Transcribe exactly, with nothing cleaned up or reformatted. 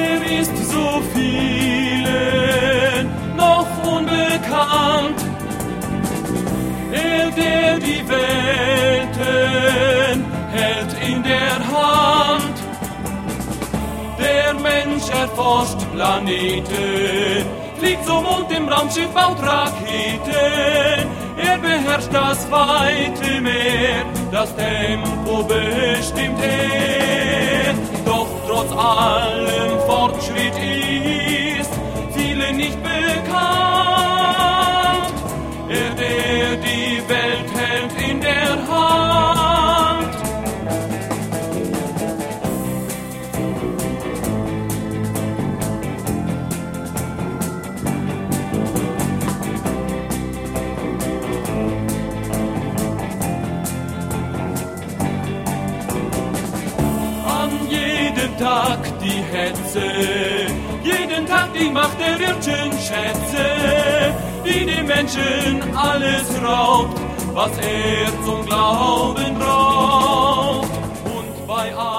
Er ist so vielen noch unbekannt. Er, der die Welten hält in der Hand. Der Mensch erforscht Planeten, fliegt zum Mond im Raumschiff, baut Raketen. Er beherrscht das weite Meer, das Tempo bestimmt er. Doch trotz allem Fortschritt ist vielen nicht bekannt. Er, der die Welt hält in der Hand. An jedem Tag die Hetze, jeden Tag die Macht der irdischen Schätze, die dem Menschen alles raubt, was er zum Glauben braucht. Und bei